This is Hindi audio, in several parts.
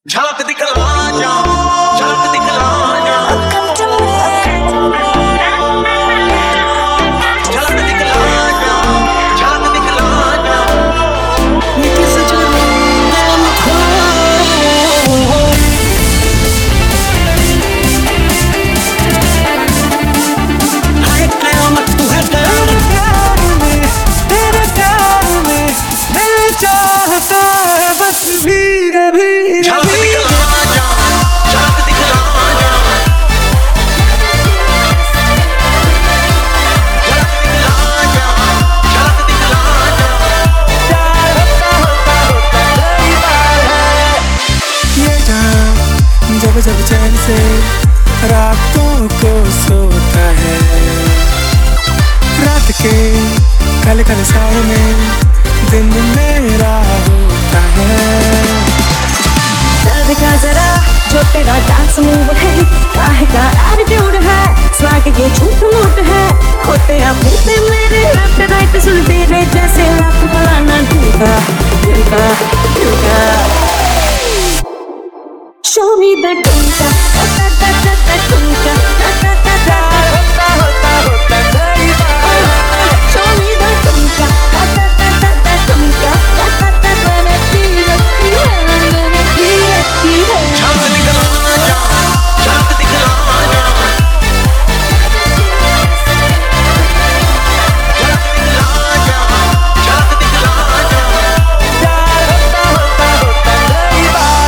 झलक दिखला जा, झलक दिखला जा, झलक दिखला जा, झलक दिखला जा। मैं किस जुर्म खो हाय कयामत तू है तेरे प्यार में मैं चाहता है बस भीगे भीगे। झलक दिखला जा, झलक दिखला जा, झलक दिखला जा, झलक दिखला जा। प्यार होता कई बार है ये जान जब जब चैन से रातों को सोता है। रात के काले काले साए में दिन मेरा होता है। दिखा जरा जो तेरा डांस मूव है, काहे का एटीट्यूड है, स्वैग ये झूठ मूठ है। होते आप होते मेरे लेफ्ट राइट सुनते रहे जैसे लाख फलाना ढूंढा ढूंढा ढूंढा। Show me the ढूंढा ढूंढा ढूंढा ढूंढा ढूंढा। होता कई बार Show me the ढूंढा ढूंढा ढूंढा ढूंढा। मैंने पी रखी है, मैंने पी रखी है। झलक दिखला जा, झलक दिखला जा, झलक दिखला जा, झलक दिखला जा। प्यार होता कई बार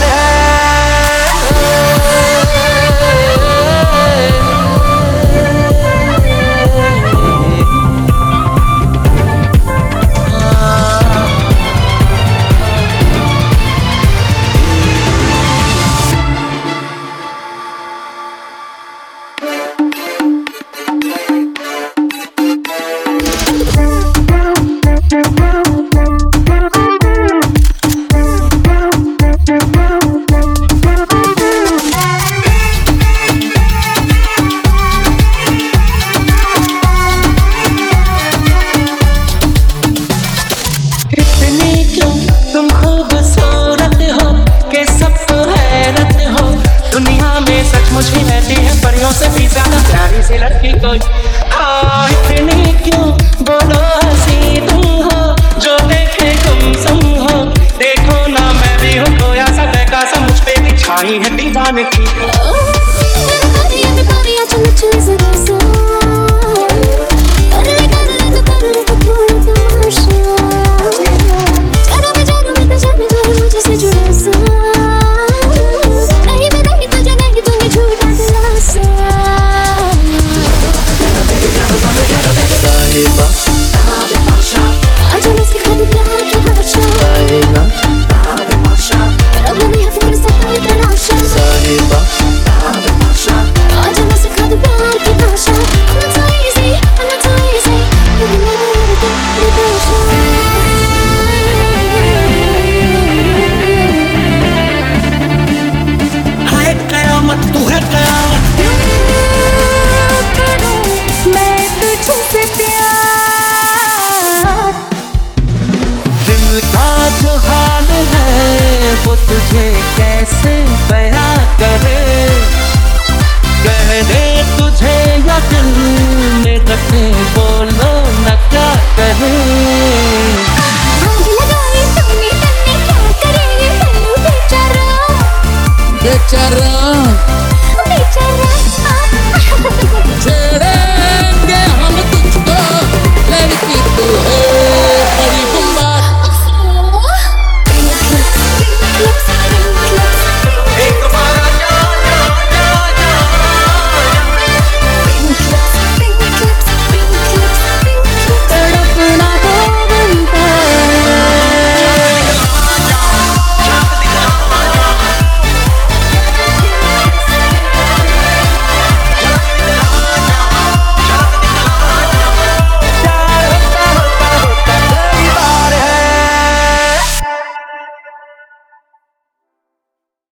इतनी क्यों तुम खूबसूरत हो कि सबको हैरत हो। दुनिया में सचमुच ही रहती है परियों से भी ज्यादा प्यारी सी लड़की कोई। हाँ इतनी क्यों बोलो हंसी तुम हो, जो देखे गुमसुम हो। देखो ना मैं भी हूँ खोया सा बहका सा, मुझ पे भी छाई है दीवाने की। Everybody, everybody, I tell you,